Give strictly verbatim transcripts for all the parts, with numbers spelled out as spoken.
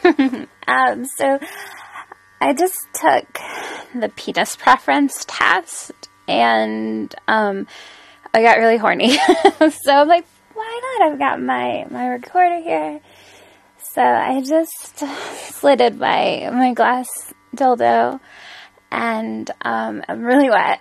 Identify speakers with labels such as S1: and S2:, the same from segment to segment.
S1: um, so I just took the penis preference test, and um, I got really horny. So I'm like, why not? I've got my, my recorder here. So I just slitted my, my glass dildo, and um, I'm really wet.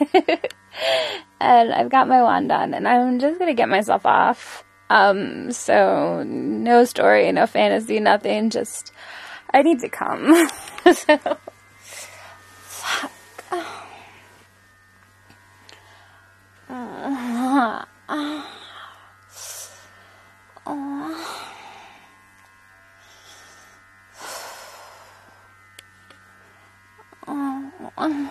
S1: And I've got my wand on, and I'm just going to get myself off. Um, so no story, no fantasy, nothing, just, I need to come. So, fuck. Uh, uh, uh. Uh,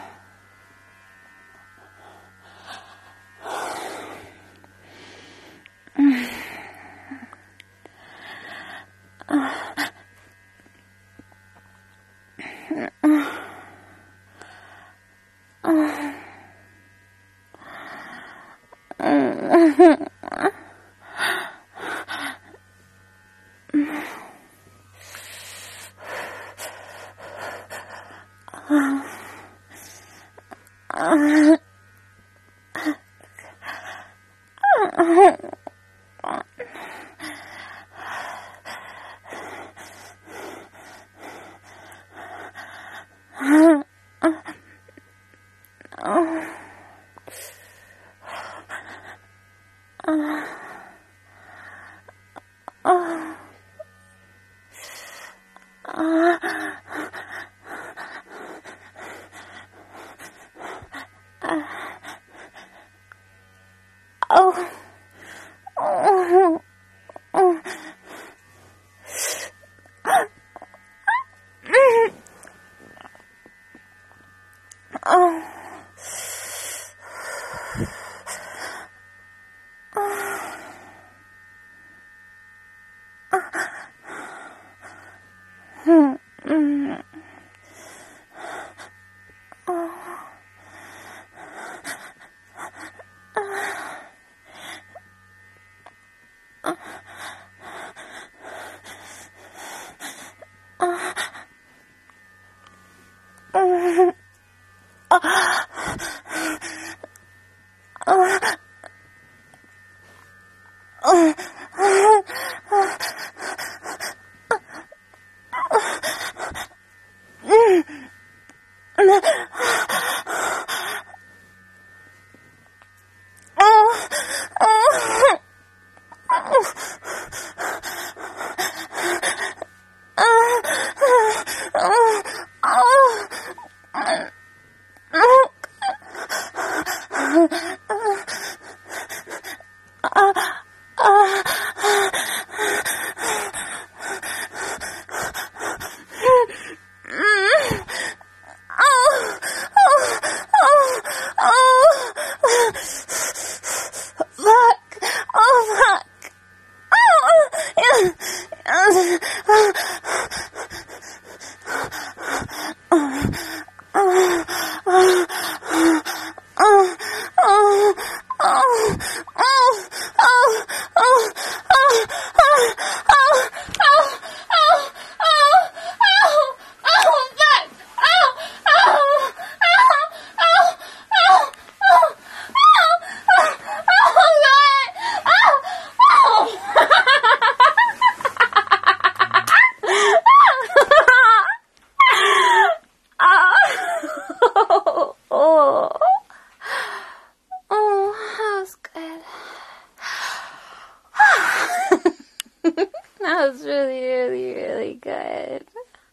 S1: That was really, really, really good.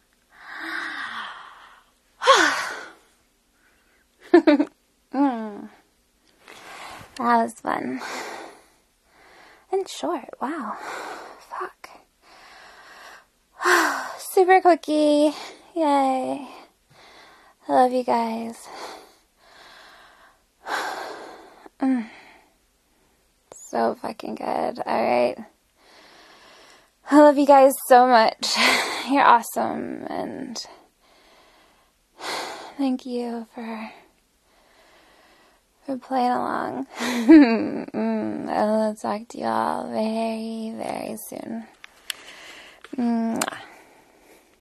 S1: mm. That was fun. And short, wow. Fuck. Super quickie. Yay. I love you guys. mm. So fucking good. Alright. I love you guys so much. You're awesome, and thank you for for playing along. mm, I'll talk to you all very, very soon. Mm.